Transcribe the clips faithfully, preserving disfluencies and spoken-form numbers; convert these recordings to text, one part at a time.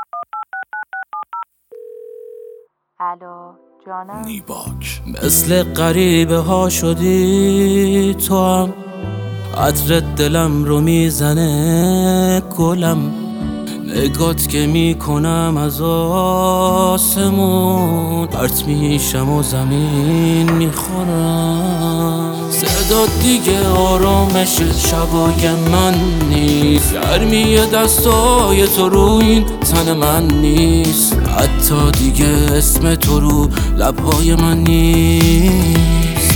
الو جانم. نیباک مثل غریبه ها شدی تو هم، عطر دلم رو میزنه گلم، نگات که میکنم از آسمون پرت میشم و زمین میخورم. صدات دیگه آرامش شبای من نیست، گرمی دستای تو رو این تن من نیست، حتی دیگه اسم تو رو لبهای من نیست.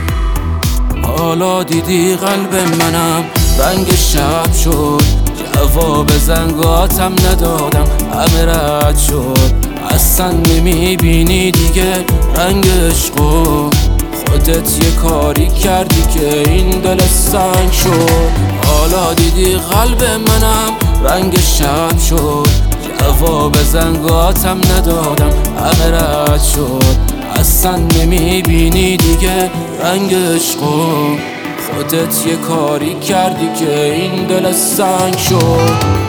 حالا دیدی قلب منم رنگ شب شد، جواب زنگاتم ندادم همه رد شد، اصلا نمیبینی دیگه رنگ عشقو، خودت یه کاری کردی که این دل سنگ شد. حالا دیدی قلب منم رنگ شب شد، جواب زنگاتم ندادم همه رد شد، اصلا نمیبینی دیگه رنگ عشقو، خودت یه کاری کردی که این دل سنگ شد.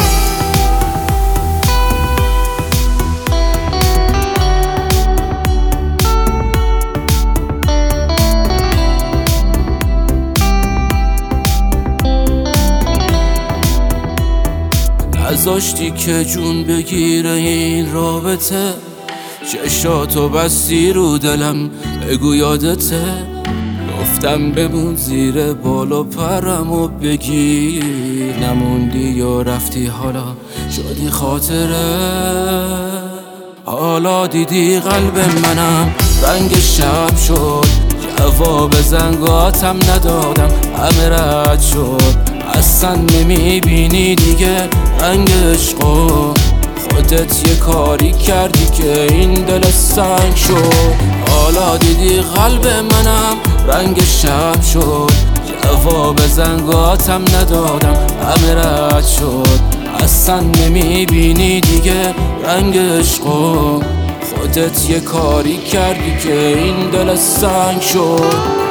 نذاشتی که جون بگیره این رابطه، چشاتو بستی رو دلم بگو یادته، گفتم بمون زیر بال و پرم و بگیر، نموندی و رفتی حالا شدی خاطره. حالا دیدی قلب منم رنگ شب شد، جواب زنگاتم ندادم همه رد شد، اصلا نمیبینی دیگه رنگ عشقو، خودت یه کاری کردی که این دل سنگ شد. حالا دیدی قلب منم رنگ شب شد، جواب زنگاتم ندادم همه رد شد، اصلا نمیبینی دیگه رنگ عشقو، خودت یه کاری کردی که این دل سنگ شد.